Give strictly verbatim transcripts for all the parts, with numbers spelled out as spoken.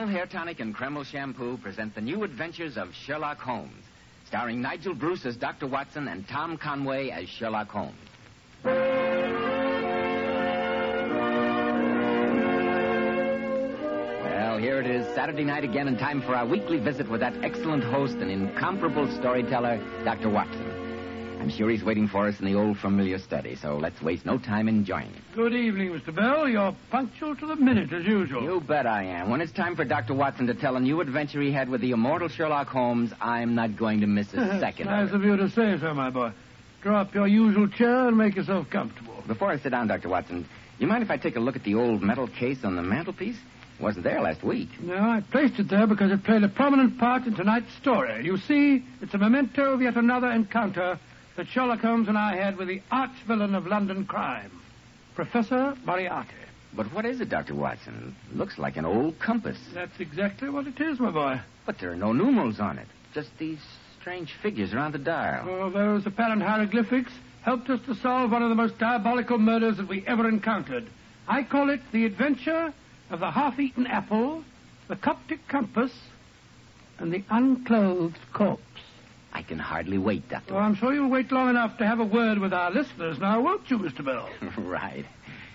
Kreml Hair Tonic and Kreml Shampoo present the new adventures of Sherlock Holmes, starring Nigel Bruce as Doctor Watson and Tom Conway as Sherlock Holmes. Well, here it is, Saturday night again, and time for our weekly visit with that excellent host and incomparable storyteller, Doctor Watson. I'm sure he's waiting for us in the old familiar study, so let's waste no time in joining him. Good evening, Mister Bell. You're punctual to the minute, as usual. You bet I am. When it's time for Doctor Watson to tell a new adventure he had with the immortal Sherlock Holmes, I'm not going to miss a second Nice of it. of you to say so, my boy. Draw up your usual chair and make yourself comfortable. Before I sit down, Doctor Watson, you mind if I take a look at the old metal case on the mantelpiece? It wasn't there last week. No, I placed it there because it played a prominent part in tonight's story. You see, it's a memento of yet another encounter that Sherlock Holmes and I had with the arch-villain of London crime, Professor Moriarty. But what is it, Doctor Watson? It looks like an old compass. That's exactly what it is, my boy. But there are no numerals on it. Just these strange figures around the dial. Oh, those apparent hieroglyphics helped us to solve one of the most diabolical murders that we ever encountered. I call it the adventure of the half-eaten apple, the Coptic compass, and the unclothed corpse. I can hardly wait, Doctor Oh, I'm sure you'll wait long enough to have a word with our listeners now, won't you, Mister Bell? Right.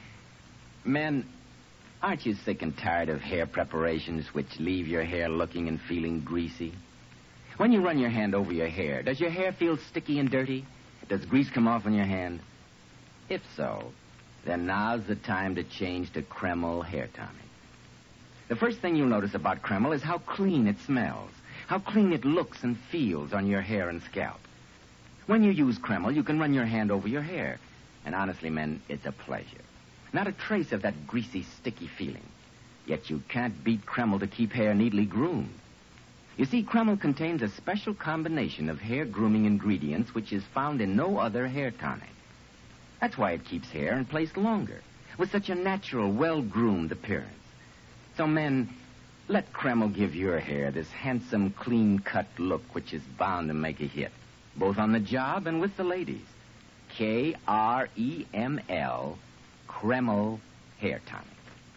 Men, aren't you sick and tired of hair preparations which leave your hair looking and feeling greasy? When you run your hand over your hair, does your hair feel sticky and dirty? Does grease come off on your hand? If so, then now's the time to change to Kreml Hair Tonic. The first thing you'll notice about Kreml is how clean it smells. How clean it looks and feels on your hair and scalp. When you use Kreml, you can run your hand over your hair. And honestly, men, it's a pleasure. Not a trace of that greasy, sticky feeling. Yet you can't beat Kreml to keep hair neatly groomed. You see, Kreml contains a special combination of hair grooming ingredients which is found in no other hair tonic. That's why it keeps hair in place longer, with such a natural, well-groomed appearance. So, men, let Kreml give your hair this handsome, clean-cut look which is bound to make a hit, both on the job and with the ladies. K R E M L, Kreml Hair Tonic.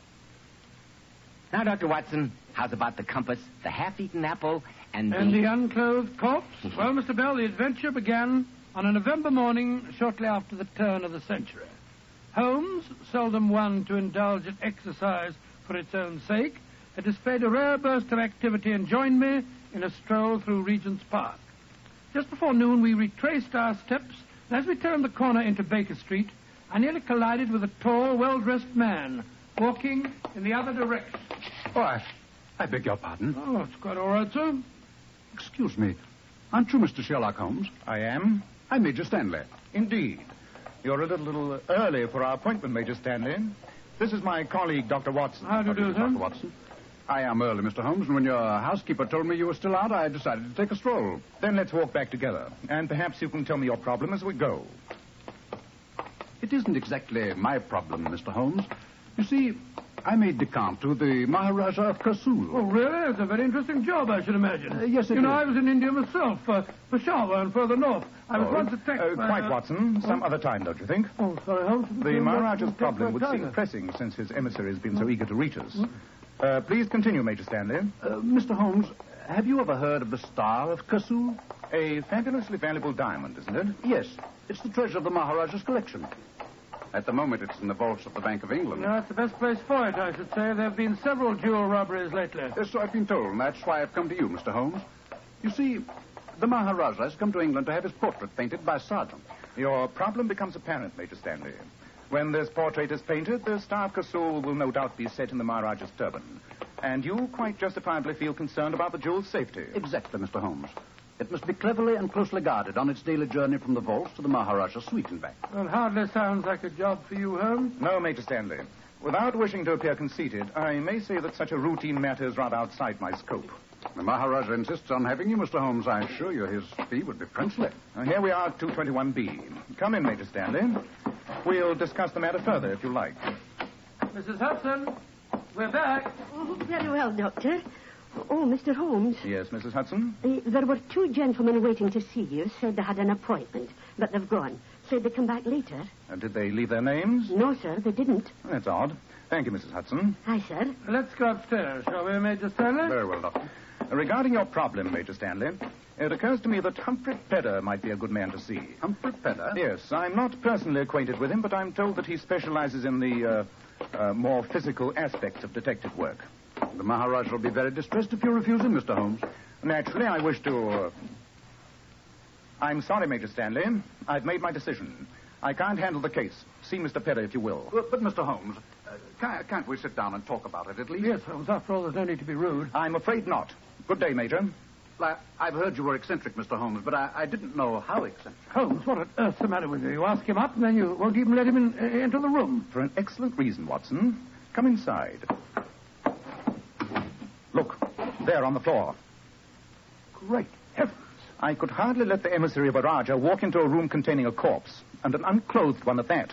Now, Doctor Watson, how's about the compass, the half-eaten apple, and the... And the unclothed corpse? Well, Mister Bell, the adventure began on a November morning shortly after the turn of the century. Holmes, seldom one to indulge in exercise for its own sake, had displayed a rare burst of activity and joined me in a stroll through Regent's Park. Just before noon, we retraced our steps, and as we turned the corner into Baker Street, I nearly collided with a tall, well-dressed man walking in the other direction. Oh, I, I beg your pardon. Oh, it's quite all right, sir. Excuse me. Aren't you Mister Sherlock Holmes? I am. I'm Major Stanley. Indeed. You're a little, little early for our appointment, Major Stanley. This is my colleague, Doctor Watson. How do you do, sir? Doctor Watson. I am early, Mister Holmes, and when your housekeeper told me you were still out, I decided to take a stroll. Then let's walk back together, and perhaps you can tell me your problem as we go. It isn't exactly my problem, Mister Holmes. You see, I made decant to the Maharaja of Kasul. Oh, really? It's a very interesting job, I should imagine. Uh, yes, it You know, is. I was in India myself, uh, Peshawar and further north. I was Oh, once attacked uh, by... Quite, uh, Watson. Some oh. other time, don't you think? Oh, sorry, Holmes. The Maharaja's problem would Tiger. seem pressing since his emissary has been so eager to reach us. Uh, please continue, Major Stanley. Uh, Mister Holmes, have you ever heard of the Star of Kasul? A fabulously valuable diamond, isn't it? Yes. It's the treasure of the Maharaja's collection. At the moment, it's in the vaults of the Bank of England. No, it's the best place for it, I should say. There have been several jewel robberies lately. Yes, so I've been told, and that's why I've come to you, Mister Holmes. You see, the Maharaja has come to England to have his portrait painted by Sargent. Your problem becomes apparent, Major Stanley. When this portrait is painted, the Star of Kasul will no doubt be set in the Maharaja's turban. And you quite justifiably feel concerned about the jewel's safety. Exactly, Mister Holmes. It must be cleverly and closely guarded on its daily journey from the vaults to the Maharaja's suite and back. Well, hardly sounds like a job for you, Holmes. No, Major Stanley. Without wishing to appear conceited, I may say that such a routine matter is rather outside my scope. The Maharaja insists on having you, Mister Holmes. I assure you his fee would be princely. Now, here we are at two twenty-one B. Come in, Major Stanley. We'll discuss the matter further if you like. Missus Hudson, we're back. Oh, very well, Doctor. Oh, Mister Holmes. Yes, Missus Hudson? Uh, there were two gentlemen waiting to see you. Said they had an appointment, but they've gone. said they'd come back later. Uh, did they leave their names? No, sir, they didn't. That's odd. Thank you, Missus Hudson. Aye, sir. Let's go upstairs, shall we, Major Stanley? Very well, Doctor. Uh, regarding your problem, Major Stanley, it occurs to me that Humphrey Pedder might be a good man to see. Humphrey Pedder? Yes, I'm not personally acquainted with him, but I'm told that he specializes in the uh, uh, more physical aspects of detective work. The Maharaj will be very distressed if you refuse him, Mister Holmes. Naturally, I wish to... Uh... I'm sorry, Major Stanley. I've made my decision. I can't handle the case. See Mister Pedder if you will. But, but Mister Holmes, uh, can't, can't we sit down and talk about it at least? Yes, Holmes. After all, there's no need to be rude. I'm afraid not. Good day, Major. Well, I, I've heard you were eccentric, Mister Holmes, but I, I didn't know how eccentric. Holmes, what on earth's the matter with you? You ask him up, and then you won't even let him in, uh, into the room. For an excellent reason, Watson. Come inside. Look, there on the floor. Great heavens. I could hardly let the emissary of a Raja walk into a room containing a corpse, and an unclothed one at that.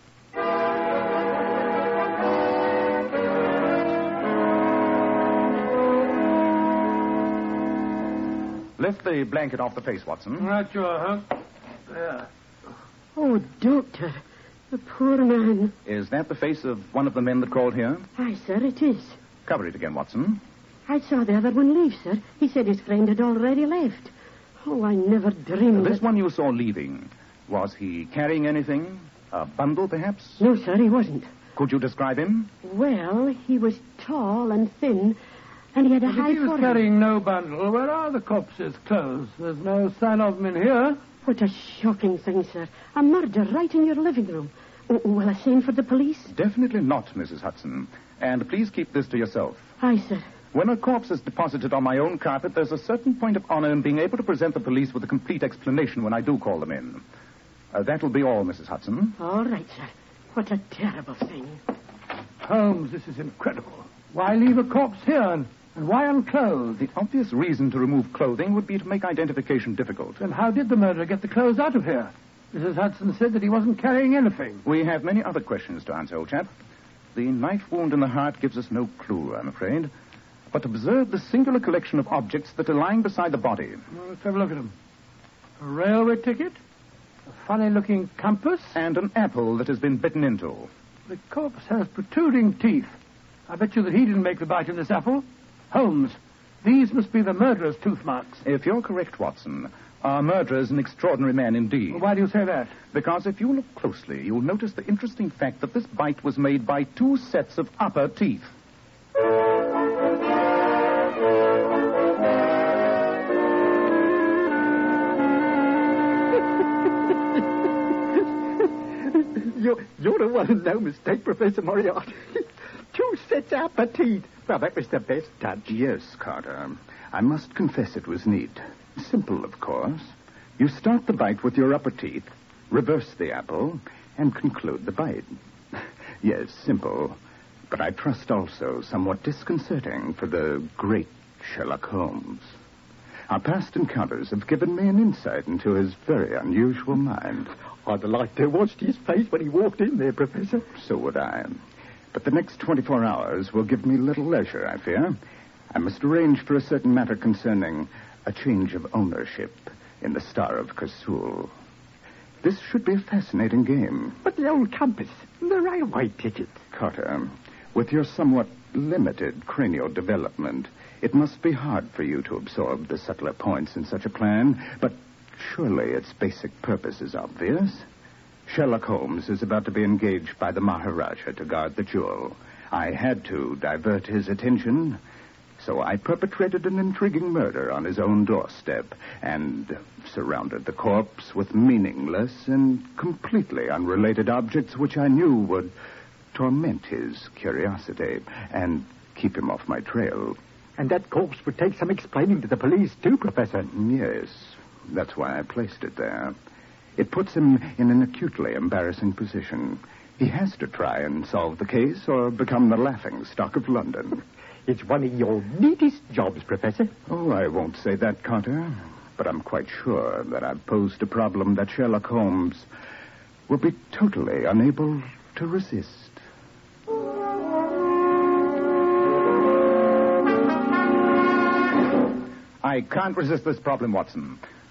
Lift the blanket off the face, Watson. Right you are, huh? There. Oh, Doctor, the poor man. Is that the face of one of the men that called here? Aye, sir, it is. Cover it again, Watson. I saw the other one leave, sir. He said his friend had already left. Oh, I never dreamed This that... one you saw leaving, was he carrying anything? A bundle, perhaps? No, sir, he wasn't. Could you describe him? Well, he was tall and thin, and he had a If high he was forehead. carrying no bundle, where are the corpses' clothes? There's no sign of them in here. What a shocking thing, sir. A murder right in your living room. Oh, will I send for the police? Definitely not, Missus Hudson. And please keep this to yourself. Aye, sir. When a corpse is deposited on my own carpet, there's a certain point of honor in being able to present the police with a complete explanation when I do call them in. Uh, that'll be all, Missus Hudson. All right, sir. What a terrible thing. Holmes, this is incredible. Why leave a corpse here, and, and why unclothed? The obvious reason to remove clothing would be to make identification difficult. Then how did the murderer get the clothes out of here? Missus Hudson said that he wasn't carrying anything. We have many other questions to answer, old chap. The knife wound in the heart gives us no clue, I'm afraid. But observe the singular collection of objects that are lying beside the body. Well, let's have a look at them. A railway ticket, a funny-looking compass. And an apple that has been bitten into. The corpse has protruding teeth. I bet you that he didn't make the bite of this apple. Holmes, these must be the murderer's tooth marks. If you're correct, Watson, our murderer is an extraordinary man indeed. Well, why do you say that? Because if you look closely, you'll notice the interesting fact that this bite was made by two sets of upper teeth. You're, you're the one who no mistake, Professor Moriarty. Two sets of upper teeth. Well, that was the best touch. Yes, Carter. I must confess it was neat. Simple, of course. You start the bite with your upper teeth, reverse the apple, and conclude the bite. Yes, simple. But I trust also somewhat disconcerting for the great Sherlock Holmes. Our past encounters have given me an insight into his very unusual mind. I'd like to have watched his face when he walked in there, Professor. So would I. But the next twenty-four hours will give me little leisure, I fear. I must arrange for a certain matter concerning a change of ownership in the Star of Kasul. This should be a fascinating game. But the old compass, the railway ticket. Carter, with your somewhat limited cranial development, it must be hard for you to absorb the subtler points in such a plan, but surely its basic purpose is obvious. Sherlock Holmes is about to be engaged by the Maharaja to guard the jewel. I had to divert his attention, so I perpetrated an intriguing murder on his own doorstep and surrounded the corpse with meaningless and completely unrelated objects which I knew would torment his curiosity and keep him off my trail. And that corpse would take some explaining to the police, too, Professor. Yes, that's why I placed it there. It puts him in an acutely embarrassing position. He has to try and solve the case or become the laughing stock of London. It's one of your neatest jobs, Professor. Oh, I won't say that, Carter. But I'm quite sure that I've posed a problem that Sherlock Holmes will be totally unable to resist. I can't resist this problem, Watson.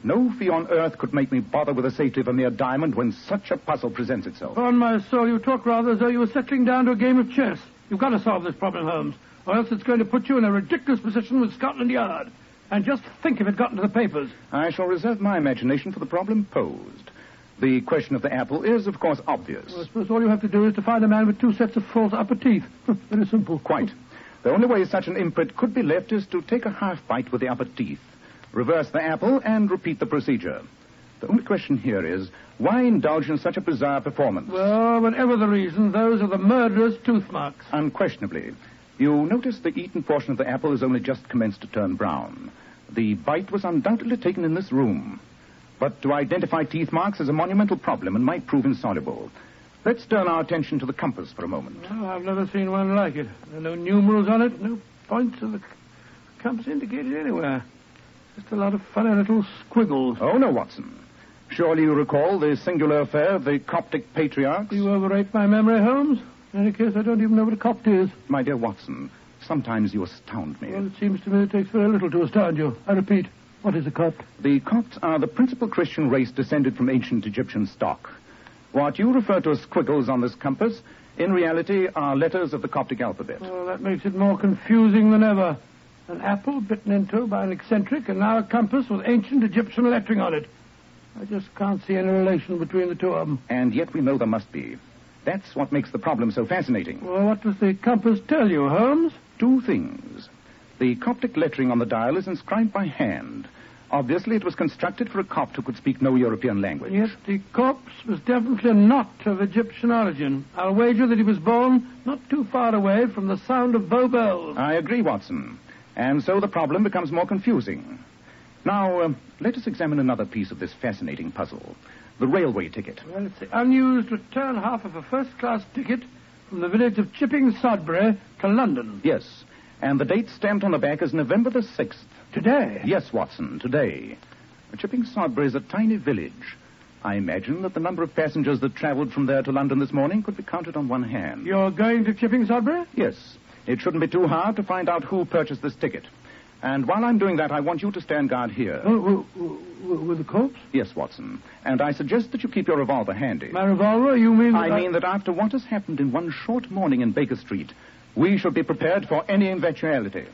No fee on earth could make me bother with the safety of a mere diamond when such a puzzle presents itself. On my soul, you talk rather as though you were settling down to a game of chess. You've got to solve this problem, Holmes, or else it's going to put you in a ridiculous position with Scotland Yard. And just think if it got into the papers. I shall reserve my imagination for the problem posed. The question of the apple is, of course, obvious. Well, I suppose all you have to do is to find a man with two sets of false upper teeth. Very simple. Quite. The only way such an imprint could be left is to take a half bite with the upper teeth, reverse the apple, and repeat the procedure. The only question here is, why indulge in such a bizarre performance? Well, whatever the reason, those are the murderer's tooth marks. Unquestionably. You notice the eaten portion of the apple has only just commenced to turn brown. The bite was undoubtedly taken in this room. But to identify teeth marks is a monumental problem and might prove insoluble. Let's turn our attention to the compass for a moment. Well, I've never seen one like it. There are no numerals on it, no points of the compass indicated anywhere. Just a lot of funny little squiggles. Oh, no, Watson. Surely you recall the singular affair of the Coptic patriarchs? You overrate my memory, Holmes. In any case, I don't even know what a Copt is. My dear Watson, sometimes you astound me. Well, it seems to me it takes very little to astound you. I repeat, what is a Copt? The Copts are the principal Christian race descended from ancient Egyptian stock. What you refer to as squiggles on this compass, in reality, are letters of the Coptic alphabet. Well, that makes it more confusing than ever. An apple bitten into by an eccentric, and now a compass with ancient Egyptian lettering on it. I just can't see any relation between the two of them. And yet we know there must be. That's what makes the problem so fascinating. Well, what does the compass tell you, Holmes? Two things. The Coptic lettering on the dial is inscribed by hand. Obviously, it was constructed for a Copt who could speak no European language. Yet the corpse was definitely not of Egyptian origin. I'll wager that he was born not too far away from the sound of Bow Bells. I agree, Watson. And so the problem becomes more confusing. Now, uh, let us examine another piece of this fascinating puzzle. The railway ticket. Well, it's the unused return half of a first-class ticket from the village of Chipping Sodbury to London. Yes, and the date stamped on the back is November the sixth. Today? Yes, Watson, today. Chipping Sodbury is a tiny village. I imagine that the number of passengers that traveled from there to London this morning could be counted on one hand. You're going to Chipping Sodbury? Yes. It shouldn't be too hard to find out who purchased this ticket. And while I'm doing that, I want you to stand guard here. Oh, with the corpse? Yes, Watson. And I suggest that you keep your revolver handy. My revolver? You mean... I mean that after what has happened in one short morning in Baker Street, we should be prepared for any eventuality.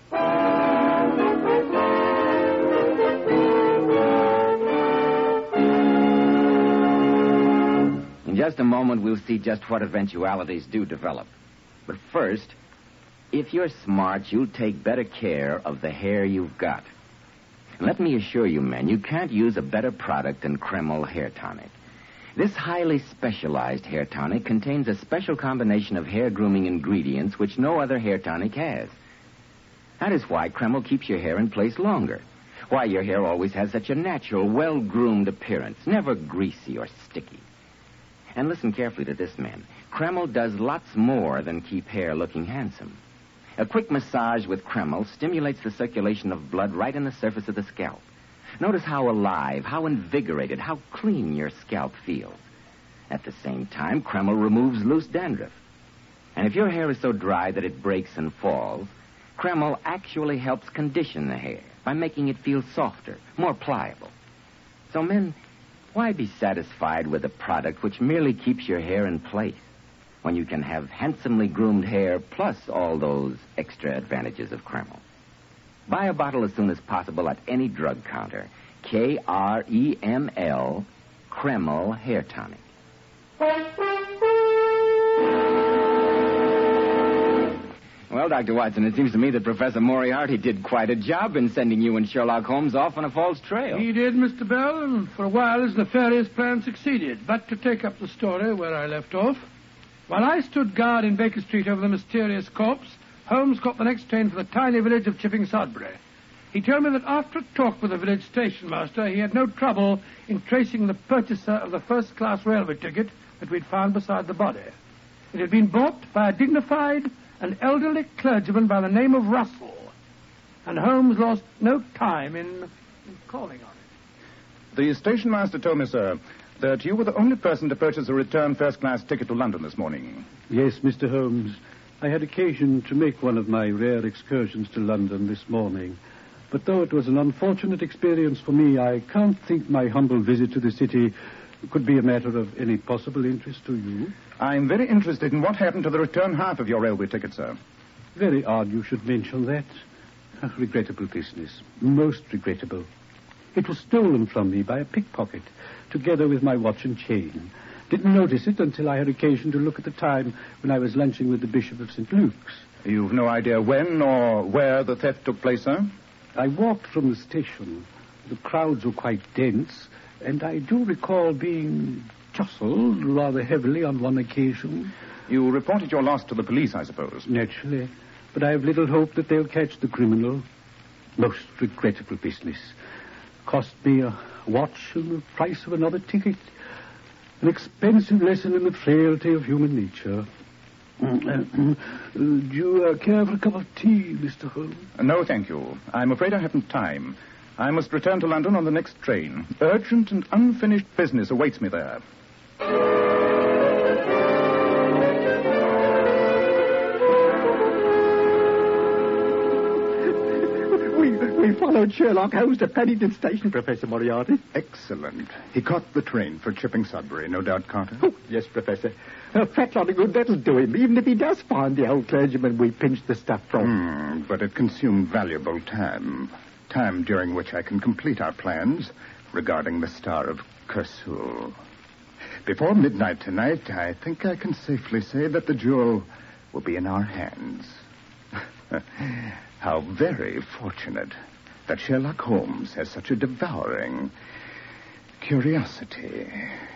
In just a moment, we'll see just what eventualities do develop. But first, if you're smart, you'll take better care of the hair you've got. And let me assure you, men, you can't use a better product than Kreml Hair Tonic. This highly specialized hair tonic contains a special combination of hair grooming ingredients which no other hair tonic has. That is why Kreml keeps your hair in place longer. Why your hair always has such a natural, well-groomed appearance, never greasy or sticky. And listen carefully to this, men. Kreml does lots more than keep hair looking handsome. A quick massage with Kreml stimulates the circulation of blood right in the surface of the scalp. Notice how alive, how invigorated, how clean your scalp feels. At the same time, Kreml removes loose dandruff. And if your hair is so dry that it breaks and falls, Kreml actually helps condition the hair by making it feel softer, more pliable. So, men, why be satisfied with a product which merely keeps your hair in place when you can have handsomely groomed hair plus all those extra advantages of Kreml? Buy a bottle as soon as possible at any drug counter. K R E M L, Kreml Hair Tonic. Well, Doctor Watson, it seems to me that Professor Moriarty did quite a job in sending you and Sherlock Holmes off on a false trail. He did, Mister Bell, and for a while his nefarious plan succeeded. But to take up the story where I left off, while I stood guard in Baker Street over the mysterious corpse, Holmes caught the next train for the tiny village of Chipping Sodbury. He told me that after a talk with the village station master, he had no trouble in tracing the purchaser of the first-class railway ticket that we'd found beside the body. It had been bought by a dignified and elderly clergyman by the name of Russell, and Holmes lost no time in, in calling on it. The station master told me, sir, that you were the only person to purchase a return first-class ticket to London this morning. Yes, Mister Holmes. I had occasion to make one of my rare excursions to London this morning. But though it was an unfortunate experience for me, I can't think my humble visit to the city could be a matter of any possible interest to you. I'm very interested in what happened to the return half of your railway ticket, sir. Very odd you should mention that. A regrettable business. Most regrettable. It was stolen from me by a pickpocket, together with my watch and chain. Didn't notice it until I had occasion to look at the time when I was lunching with the Bishop of Saint Luke's. You've no idea when or where the theft took place, sir? I walked from the station. The crowds were quite dense, and I do recall being jostled rather heavily on one occasion. You reported your loss to the police, I suppose. Naturally. But I have little hope that they'll catch the criminal. Most regrettable business. Cost me a watch and the price of another ticket. An expensive lesson in the frailty of human nature. Uh, do you uh, care for a cup of tea, Mister Holmes? No, thank you. I'm afraid I haven't time. I must return to London on the next train. Urgent and unfinished business awaits me there. We, we followed Sherlock Holmes to Paddington Station, Professor Moriarty. Excellent. He caught the train for Chipping Sudbury, no doubt, Carter? Oh, yes, Professor. A fat lot of good that'll do him, even if he does find the old clergyman we pinched the stuff from. Hmm, but it consumed valuable time. Time during which I can complete our plans regarding the Star of Kersul. Before midnight tonight, I think I can safely say that the jewel will be in our hands. How very fortunate that Sherlock Holmes has such a devouring curiosity.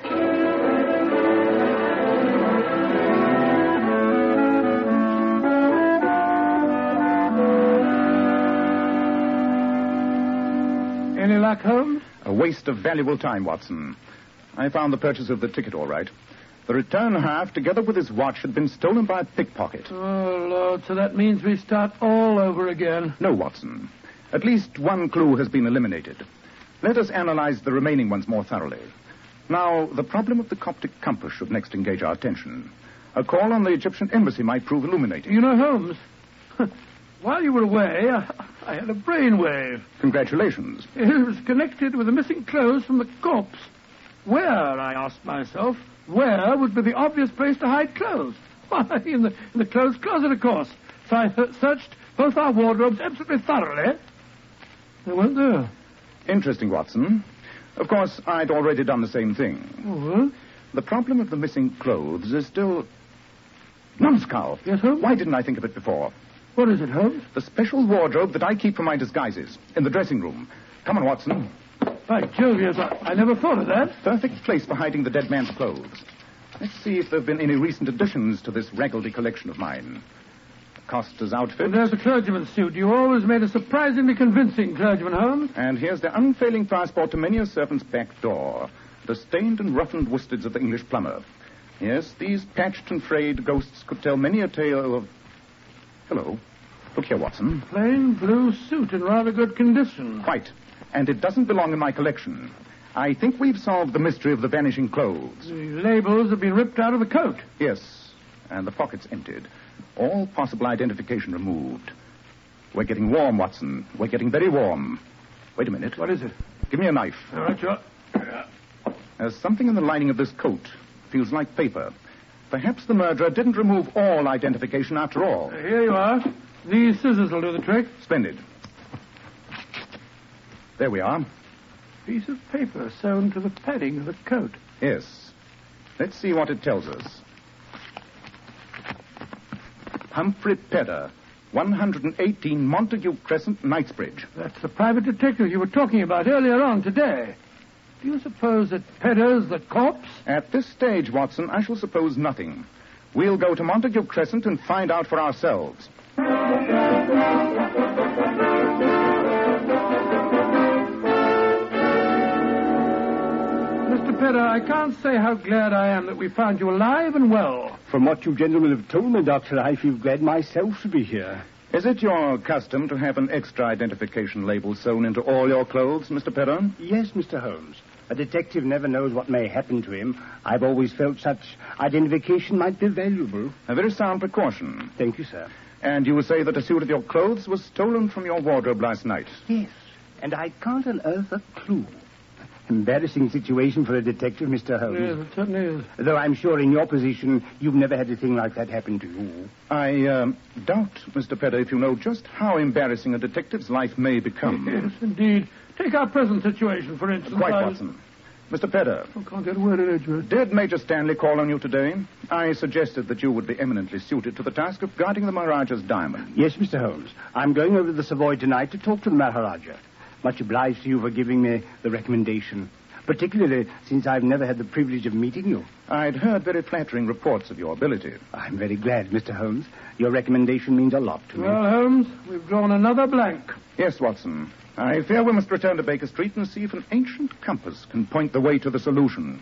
Any luck, Holmes? A waste of valuable time, Watson. I found the purchase of the ticket all right. The return half, together with his watch, had been stolen by a pickpocket. Oh, Lord, so that means we start all over again. No, Watson. At least one clue has been eliminated. Let us analyze the remaining ones more thoroughly. Now, the problem of the Coptic compass should next engage our attention. A call on the Egyptian embassy might prove illuminating. You know, Holmes, while you were away, I, I had a brainwave. Congratulations. It was connected with the missing clothes from the corpse. Where, I asked myself, where would be the obvious place to hide clothes? Why, in the, in the clothes closet, of course. So I th- searched both our wardrobes absolutely thoroughly. They weren't there. Interesting, Watson. Of course, I'd already done the same thing. Oh, The problem of the missing clothes is still... Numbskull. Yes, Holmes? Why didn't I think of it before? what is it, Holmes? The special wardrobe that I keep for my disguises in the dressing room. Come on, Watson. By Jove, yes, I, I never thought of that. Perfect place for hiding the dead man's clothes. Let's see if there have been any recent additions to this Raggledy collection of mine. Costa's outfit. And there's the clergyman's suit. You always made a surprisingly convincing clergyman, Holmes. And here's the unfailing passport to many a servant's back door. The stained and roughened worsteds of the English plumber. Yes, these patched and frayed ghosts could tell many a tale of... Hello. Look here, Watson. Plain blue suit in rather good condition. Quite. And it doesn't belong in my collection. I think we've solved the mystery of the vanishing clothes. The labels have been ripped out of the coat. Yes, and the pockets emptied. All possible identification removed. We're getting warm, Watson. We're getting very warm. Wait a minute. What is it? Give me a knife. All right, sure. There's something in the lining of this coat. Feels like paper. Perhaps the murderer didn't remove all identification after all. Here you are. These scissors will do the trick. Splendid. There we are. Piece of paper sewn to the padding of the coat. Yes. Let's see what it tells us. Humphrey Pedder, one hundred eighteen Montague Crescent, Knightsbridge. That's the private detective you were talking about earlier on today. Do you suppose that Pedder's the corpse? At this stage, Watson, I shall suppose nothing. We'll go to Montague Crescent and find out for ourselves. Mister Pedder, I can't say how glad I am that we found you alive and well. From what you gentlemen have told me, Doctor, I feel glad myself to be here. Is it your custom to have an extra identification label sewn into all your clothes, Mister Pedder? Yes, Mister Holmes. A detective never knows what may happen to him. I've always felt such identification might be valuable. A very sound precaution. Thank you, sir. And you say that a suit of your clothes was stolen from your wardrobe last night. Yes, and I can't unearth a clue. Embarrassing situation for a detective, Mister Holmes. Yes, it certainly is. Though I'm sure in your position, you've never had a thing like that happen to you. I um, doubt, Mister Pedder, if you know just how embarrassing a detective's life may become. Yes, indeed. Take our present situation, for instance. Quite, I... Watson. Mister Pedder. I can't get a word in edgeways. Did Major Stanley call on you today? I suggested that you would be eminently suited to the task of guarding the Maharaja's diamond. Yes, Mister Holmes. I'm going over to the Savoy tonight to talk to the Maharaja. Much obliged to you for giving me the recommendation, particularly since I've never had the privilege of meeting you. I'd heard very flattering reports of your ability. I'm very glad, Mister Holmes. Your recommendation means a lot to me. Well, Holmes, we've drawn another blank. Yes, Watson. I fear we must return to Baker Street and see if an ancient compass can point the way to the solution.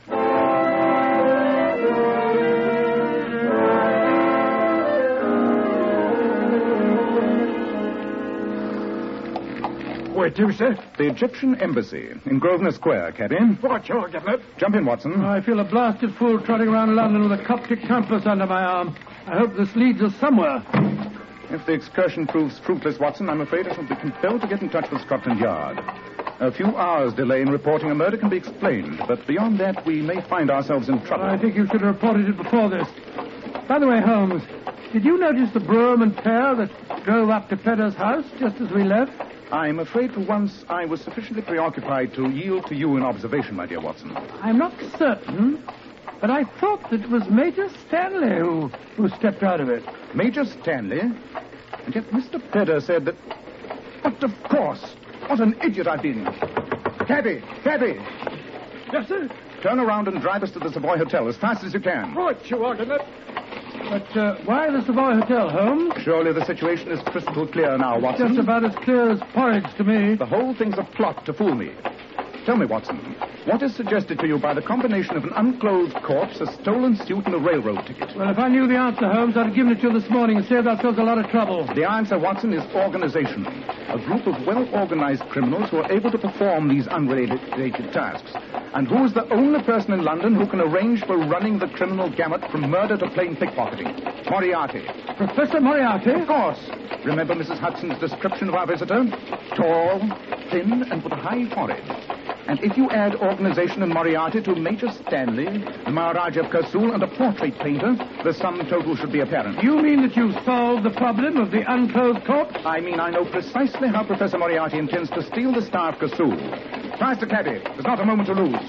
Where to, sir? The Egyptian Embassy in Grosvenor Square, Cabby. What, you're getting it? Jump in, Watson. I feel a blasted fool trotting around London with a Coptic compass under my arm. I hope this leads us somewhere. If the excursion proves fruitless, Watson, I'm afraid I shall be compelled to get in touch with Scotland Yard. A few hours' delay in reporting a murder can be explained, but beyond that, we may find ourselves in trouble. I think you should have reported it before this. By the way, Holmes, did you notice the brougham and pair that drove up to Pedder's house just as we left? I'm afraid for once I was sufficiently preoccupied to yield to you in observation, my dear Watson. I'm not certain, but I thought that it was Major Stanley who, who stepped out of it. Major Stanley? And yet Mister Pedder said that... But of course! What an idiot I've been. Cabby! Cabby! Yes, sir? Turn around and drive us to the Savoy Hotel as fast as you can. Right, you are getting it. But uh, why the Savoy Hotel, Holmes? Surely the situation is crystal clear now, Watson. Just about as clear as porridge to me. The whole thing's a plot to fool me. Tell me, Watson, what is suggested to you by the combination of an unclothed corpse, a stolen suit, and a railroad ticket? Well, if I knew the answer, Holmes, I'd have given it to you this morning and saved ourselves a lot of trouble. The answer, Watson, is organization. A group of well-organized criminals who are able to perform these unrelated tasks. And who is the only person in London who can arrange for running the criminal gamut from murder to plain pickpocketing? Moriarty. Professor Moriarty? Of course. Remember Missus Hudson's description of our visitor? Tall, thin, and with a high forehead. And if you add organization and Moriarty to Major Stanley, the Maharaja of Kasul, and a portrait painter, the sum total should be apparent. You mean that you've solved the problem of the unclothed corpse? I mean I know precisely how Professor Moriarty intends to steal the Star of Kasul. Faster, Cabby. There's not a moment to lose.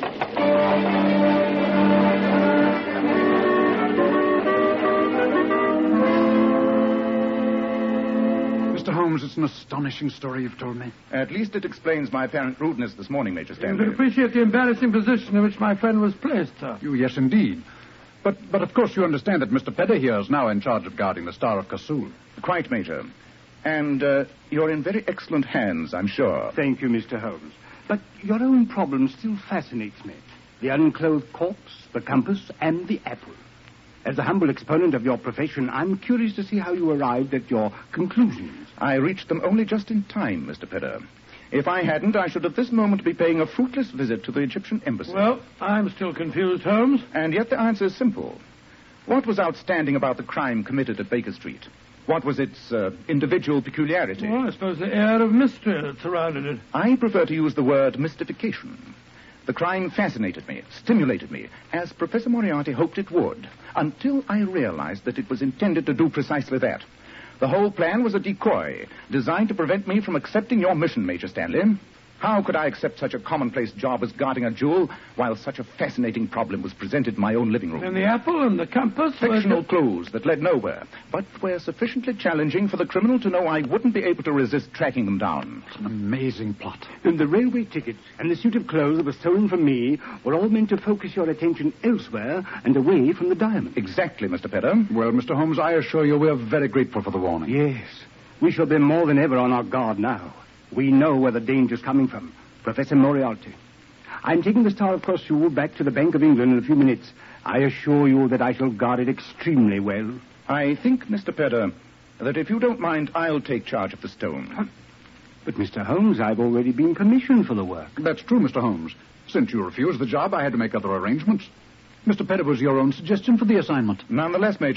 Mister Holmes, it's an astonishing story you've told me. At least it explains my apparent rudeness this morning, Major You Stanley. can appreciate the embarrassing position in which my friend was placed, sir. You, yes, indeed. But, but of course you understand that Mister Pedder here is now in charge of guarding the Star of Kasul. Quite, Major. And uh, you're in very excellent hands, I'm sure. Thank you, Mister Holmes. But your own problem still fascinates me. The unclothed corpse, the compass, and the apple. As a humble exponent of your profession, I'm curious to see how you arrived at your conclusions. I reached them only just in time, Mister Pedder. If I hadn't, I should at this moment be paying a fruitless visit to the Egyptian embassy. Well, I'm still confused, Holmes. And yet the answer is simple. What was outstanding about the crime committed at Baker Street? What was its uh, individual peculiarity? Well, I suppose the air of mystery that surrounded it. I prefer to use the word mystification. The crime fascinated me, stimulated me, as Professor Moriarty hoped it would, until I realized that it was intended to do precisely that. The whole plan was a decoy, designed to prevent me from accepting your mission, Major Stanley. How could I accept such a commonplace job as guarding a jewel while such a fascinating problem was presented in my own living room? And the apple and the compass... Fictional were... clues that led nowhere, but were sufficiently challenging for the criminal to know I wouldn't be able to resist tracking them down. It's an amazing plot. And the railway ticket and the suit of clothes that was stolen from me were all meant to focus your attention elsewhere and away from the diamond. Exactly, Mister Pedder. Well, Mister Holmes, I assure you we're very grateful for the warning. Yes. We shall be more than ever on our guard now. We know where the danger's coming from. Professor Moriarty. I'm taking the Star of Kasul back to the Bank of England in a few minutes. I assure you that I shall guard it extremely well. I think, Mister Pedder, that if you don't mind, I'll take charge of the stone. But, Mister Holmes, I've already been commissioned for the work. That's true, Mister Holmes. Since you refused the job, I had to make other arrangements. Mister Pedder was your own suggestion for the assignment. Nonetheless, Major,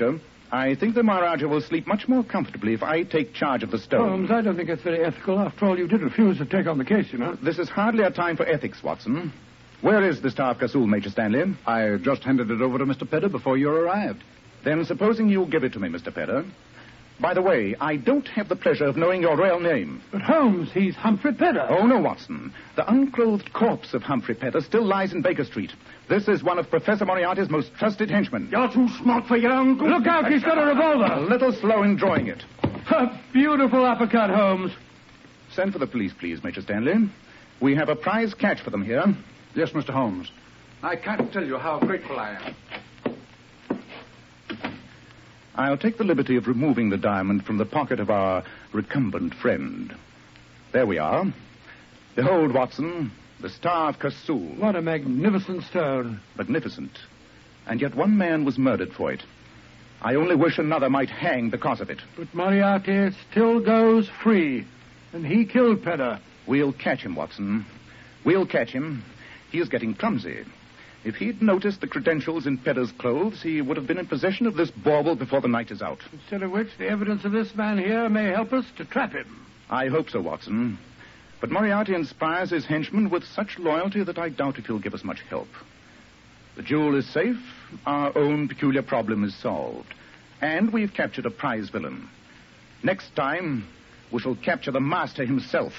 I think the Maharaja will sleep much more comfortably if I take charge of the stone. Holmes, I don't think it's very ethical. After all, you did refuse to take on the case, you know. This is hardly a time for ethics, Watson. Where is the Star of Kasul, Major Stanley? I just handed it over to Mister Pedder before you arrived. Then supposing you give it to me, Mister Pedder. By the way, I don't have the pleasure of knowing your real name. But Holmes, he's Humphrey Pedder. Oh, no, Watson. The unclothed corpse of Humphrey Pedder still lies in Baker Street. This is one of Professor Moriarty's most trusted henchmen. You're too smart for your own good. Look out, he's got a revolver. A little slow in drawing it. A beautiful uppercut, Holmes. Send for the police, please, Major Stanley. We have a prize catch for them here. Yes, Mister Holmes. I can't tell you how grateful I am. I'll take the liberty of removing the diamond from the pocket of our recumbent friend. There we are. Behold, Watson, the Star of Kasul. What a magnificent stone. Magnificent. And yet one man was murdered for it. I only wish another might hang because of it. But Moriarty still goes free, and he killed Pedder. We'll catch him, Watson. We'll catch him. He is getting clumsy. If he'd noticed the credentials in Pedder's clothes, he would have been in possession of this bauble before the night is out. Instead of which, the evidence of this man here may help us to trap him. I hope so, Watson. But Moriarty inspires his henchmen with such loyalty that I doubt if he'll give us much help. The jewel is safe, our own peculiar problem is solved, and we've captured a prize villain. Next time, we shall capture the master himself.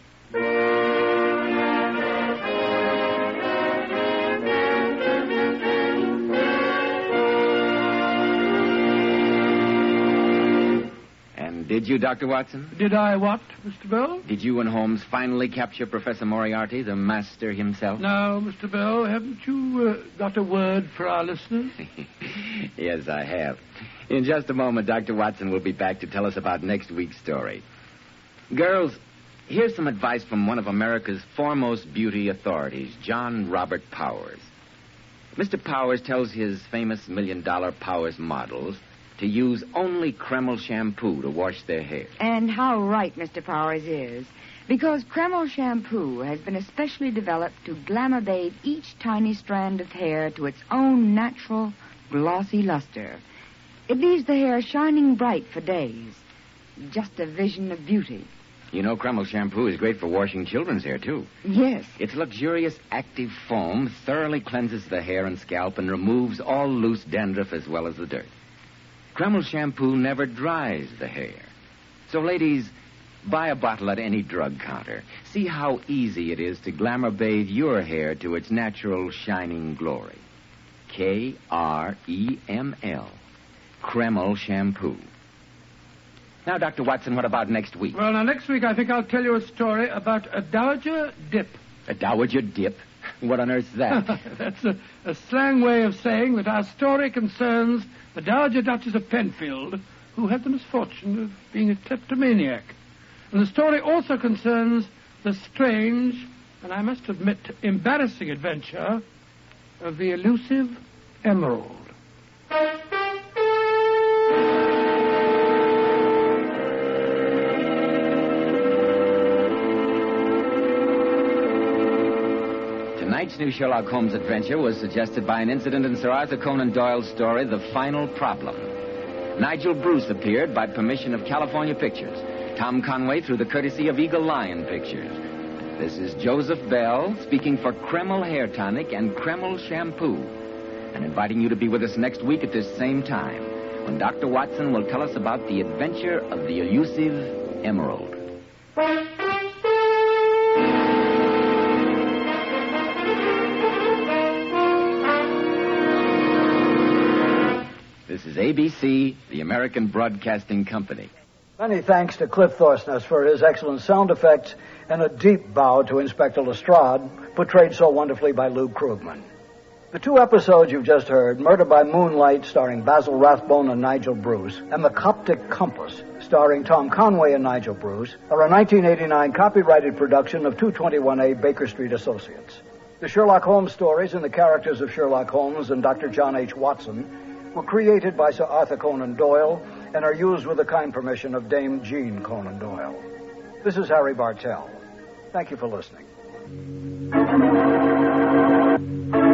Did you, Doctor Watson? Did I what, Mister Bell? Did you and Holmes finally capture Professor Moriarty, the master himself? No, Mister Bell. Haven't you uh, got a word for our listeners? Yes, I have. In just a moment, Doctor Watson will be back to tell us about next week's story. Girls, here's some advice from one of America's foremost beauty authorities, John Robert Powers. Mister Powers tells his famous million-dollar Powers models to use only Kreml shampoo to wash their hair. And how right Mister Powers is. Because Kreml shampoo has been especially developed to glamour bathe each tiny strand of hair to its own natural, glossy luster. It leaves the hair shining bright for days. Just a vision of beauty. You know, Kreml shampoo is great for washing children's hair, too. Yes. Its luxurious active foam thoroughly cleanses the hair and scalp and removes all loose dandruff as well as the dirt. Kreml shampoo never dries the hair. So, ladies, buy a bottle at any drug counter. See how easy it is to glamour bathe your hair to its natural shining glory. K R E M L. Kreml shampoo. Now, Doctor Watson, what about next week? Well, now, next week I think I'll tell you a story about a dowager dip. A dowager dip? What on earth's that? That's a, a slang way of saying that our story concerns the Dowager Duchess of Penfield, who had the misfortune of being a kleptomaniac. And the story also concerns the strange, and I must admit, embarrassing adventure of the elusive Emerald. Tonight's new Sherlock Holmes adventure was suggested by an incident in Sir Arthur Conan Doyle's story, The Final Problem. Nigel Bruce appeared by permission of California Pictures. Tom Conway through the courtesy of Eagle Lion Pictures. This is Joseph Bell speaking for Kreml Hair Tonic and Kreml Shampoo, and inviting you to be with us next week at this same time, when Doctor Watson will tell us about the adventure of the elusive Emerald. This is A B C, the American Broadcasting Company. Many thanks to Cliff Thorsness for his excellent sound effects, and a deep bow to Inspector Lestrade, portrayed so wonderfully by Lou Krugman. The two episodes you've just heard, Murder by Moonlight, starring Basil Rathbone and Nigel Bruce, and The Coptic Compass, starring Tom Conway and Nigel Bruce, are a nineteen eighty-nine copyrighted production of two twenty-one A Baker Street Associates. The Sherlock Holmes stories and the characters of Sherlock Holmes and Doctor John H. Watson were created by Sir Arthur Conan Doyle and are used with the kind permission of Dame Jean Conan Doyle. This is Harry Bartell. Thank you for listening.